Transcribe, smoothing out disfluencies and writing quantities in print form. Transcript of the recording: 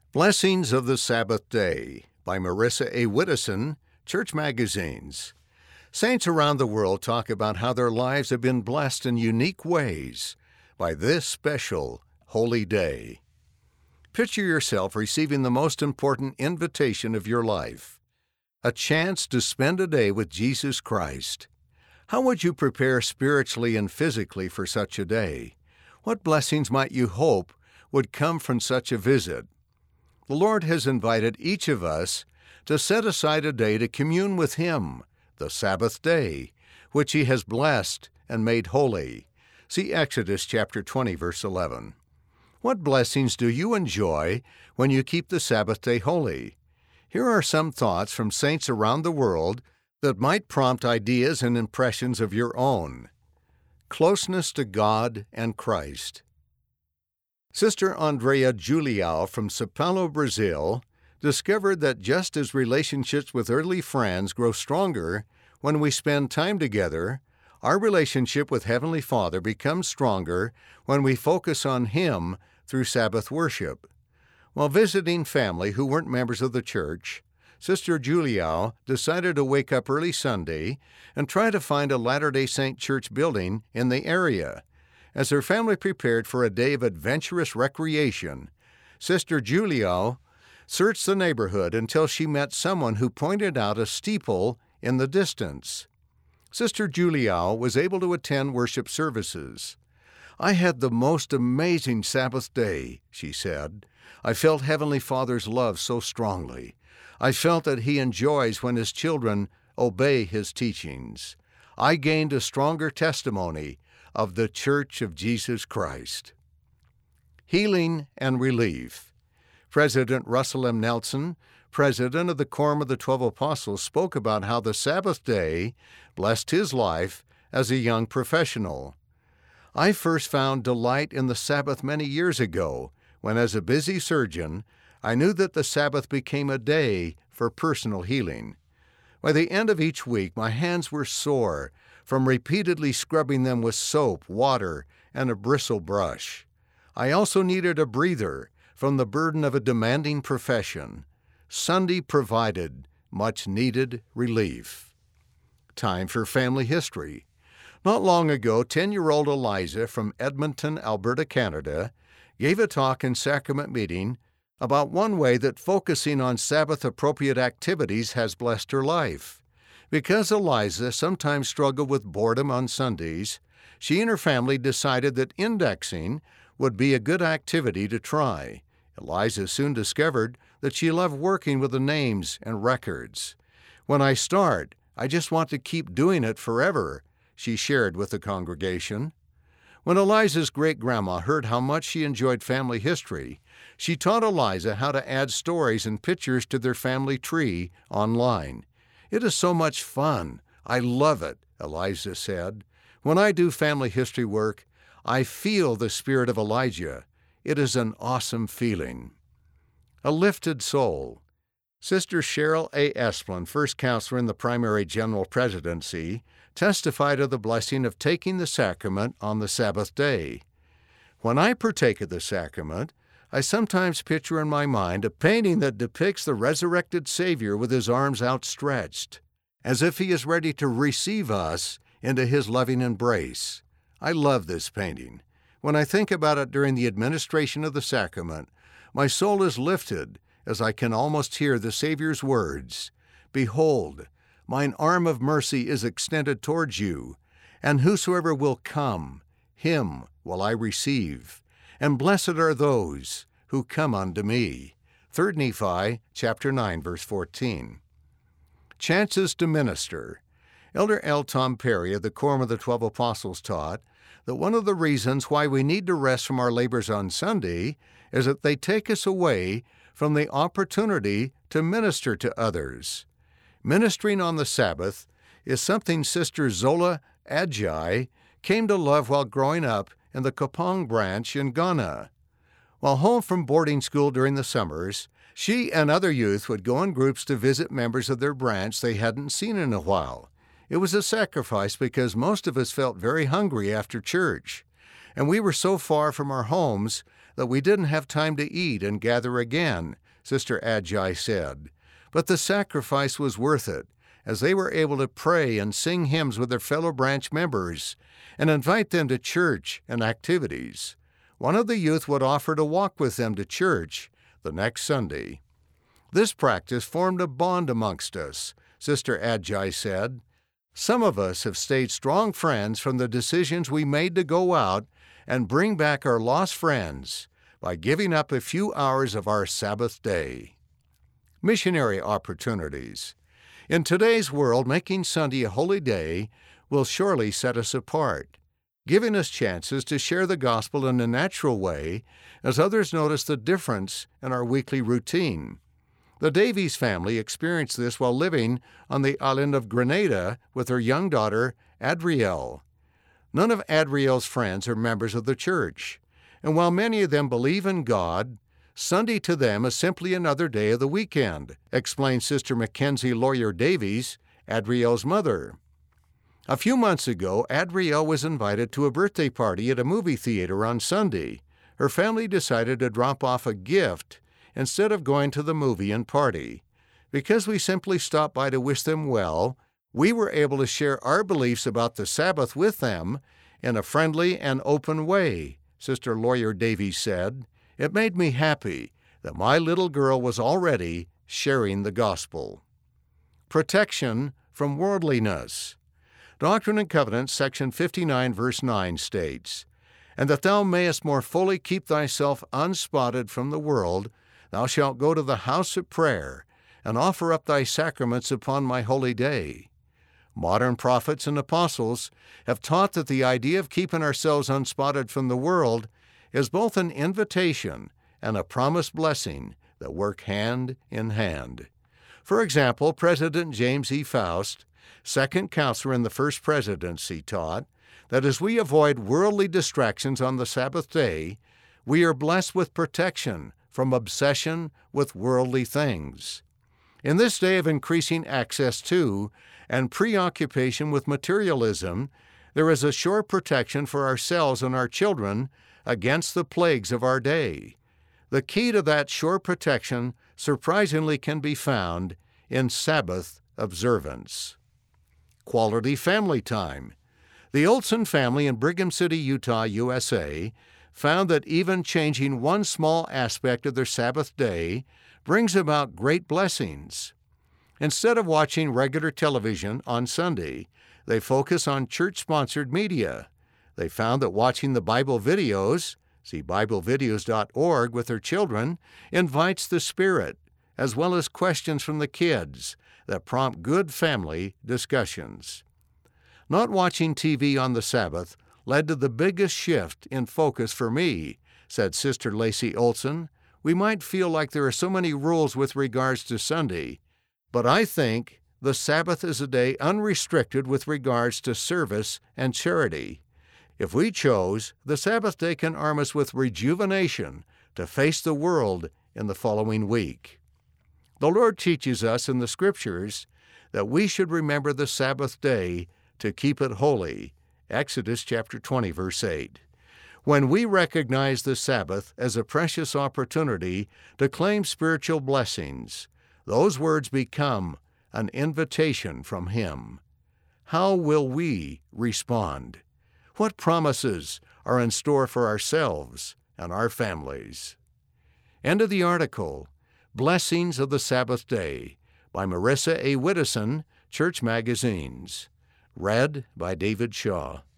Blessings of the Sabbath Day by Marissa A. Widdowson, Church Magazines. Saints around the world talk about how their lives have been blessed in unique ways by this special holy day. Picture yourself receiving the most important invitation of your life, a chance to spend a day with Jesus Christ. How would you prepare spiritually and physically for such a day? What blessings might you hope would come from such a visit? The Lord has invited each of us to set aside a day to commune with Him, the Sabbath day, which He has blessed and made holy. See Exodus chapter 20, verse 11. What blessings do you enjoy when you keep the Sabbath day holy? Here are some thoughts from saints around the world that might prompt ideas and impressions of your own. Closeness to God and Christ. Sister Andrea Julião from São Paulo, Brazil, discovered that just as relationships with earthly friends grow stronger when we spend time together, our relationship with Heavenly Father becomes stronger when we focus on Him through Sabbath worship. While visiting family who weren't members of the church, Sister Julião decided to wake up early Sunday and try to find a Latter-day Saint church building in the area. As her family prepared for a day of adventurous recreation, Sister Julião searched the neighborhood until she met someone who pointed out a steeple in the distance. Sister Julião was able to attend worship services. "I had the most amazing Sabbath day," she said. "I felt Heavenly Father's love so strongly. I felt that He enjoys when His children obey His teachings. I gained a stronger testimony of the Church of Jesus Christ." Healing and relief. President Russell M. Nelson, president of the Quorum of the 12 Apostles, spoke about how the Sabbath day blessed his life as a young professional. "I first found delight in the Sabbath many years ago, when as a busy surgeon, I knew that the Sabbath became a day for personal healing. By the end of each week, my hands were sore from repeatedly scrubbing them with soap, water, and a bristle brush. I also needed a breather from the burden of a demanding profession. Sunday provided much-needed relief." Time for family history. Not long ago, 10-year-old Eliza from Edmonton, Alberta, Canada, gave a talk in Sacrament Meeting about one way that focusing on Sabbath-appropriate activities has blessed her life. Because Eliza sometimes struggled with boredom on Sundays, she and her family decided that indexing would be a good activity to try. Eliza soon discovered that she loved working with the names and records. "When I start, I just want to keep doing it forever," she shared with the congregation. When Eliza's great-grandma heard how much she enjoyed family history, she taught Eliza how to add stories and pictures to their family tree online. "It is so much fun. I love it," Eliza said. "When I do family history work, I feel the spirit of Elijah. It is an awesome feeling." A lifted soul. Sister Cheryl A. Esplin, first counselor in the Primary General Presidency, testified of the blessing of taking the sacrament on the Sabbath day. "When I partake of the sacrament, I sometimes picture in my mind a painting that depicts the resurrected Savior with His arms outstretched, as if He is ready to receive us into His loving embrace. I love this painting. When I think about it during the administration of the sacrament, my soul is lifted as I can almost hear the Savior's words, 'Behold, mine arm of mercy is extended towards you, and whosoever will come, him will I receive. And blessed are those who come unto me.'" 3 Nephi chapter 9, verse 14. Chances to minister. Elder L. Tom Perry of the Quorum of the 12 Apostles taught that one of the reasons why we need to rest from our labors on Sunday is that they take us away from the opportunity to minister to others. Ministering on the Sabbath is something Sister Zola Agi came to love while growing up in the Kapong branch in Ghana. While home from boarding school during the summers, she and other youth would go in groups to visit members of their branch they hadn't seen in a while. It was a sacrifice because most of us felt very hungry after church, and we were so far from our homes that we didn't have time to eat and gather again, Sister Agi said. But the sacrifice was worth it, as they were able to pray and sing hymns with their fellow branch members and invite them to church and activities. One of the youth would offer to walk with them to church the next Sunday. This practice formed a bond amongst us, Sister Agi said. Some of us have stayed strong friends from the decisions we made to go out and bring back our lost friends by giving up a few hours of our Sabbath day. Missionary opportunities. In today's world, making Sunday a holy day will surely set us apart, giving us chances to share the gospel in a natural way as others notice the difference in our weekly routine. The Davies family experienced this while living on the island of Grenada with their young daughter, Adrielle. None of Adrielle's friends are members of the church, and while many of them believe in God, Sunday to them is simply another day of the weekend, explained Sister Mackenzie Lawyer Davies, Adrielle's mother. A few months ago, Adrielle was invited to a birthday party at a movie theater on Sunday. Her family decided to drop off a gift instead of going to the movie and party. Because we simply stopped by to wish them well, we were able to share our beliefs about the Sabbath with them in a friendly and open way, Sister Lawyer Davies said. It made me happy that my little girl was already sharing the gospel. Protection from worldliness. Doctrine and Covenants, section 59, verse 9 states, "And that thou mayest more fully keep thyself unspotted from the world, thou shalt go to the house of prayer, and offer up thy sacraments upon my holy day." Modern prophets and apostles have taught that the idea of keeping ourselves unspotted from the world is both an invitation and a promised blessing that work hand in hand. For example, President James E. Faust, second counselor in the First Presidency, taught that as we avoid worldly distractions on the Sabbath day, we are blessed with protection from obsession with worldly things. In this day of increasing access to and preoccupation with materialism, there is a sure protection for ourselves and our children against the plagues of our day. The key to that sure protection surprisingly can be found in Sabbath observance. Quality family time. The Olson family in Brigham City, Utah, USA, found that even changing one small aspect of their Sabbath day brings about great blessings. Instead of watching regular television on Sunday, they focus on church-sponsored media. They found that watching the Bible videos, see BibleVideos.org, with their children, invites the Spirit, as well as questions from the kids that prompt good family discussions. Not watching TV on the Sabbath led to the biggest shift in focus for me, said Sister Lacey Olson. We might feel like there are so many rules with regards to Sunday, but I think the Sabbath is a day unrestricted with regards to service and charity. If we chose, the Sabbath day can arm us with rejuvenation to face the world in the following week. The Lord teaches us in the Scriptures that we should remember the Sabbath day to keep it holy. Exodus chapter 20, verse 8. When we recognize the Sabbath as a precious opportunity to claim spiritual blessings, those words become an invitation from Him. How will we respond? What promises are in store for ourselves and our families? End of the article, Blessings of the Sabbath Day, by Marissa A. Widdowson, Church Magazines. Read by David Shaw.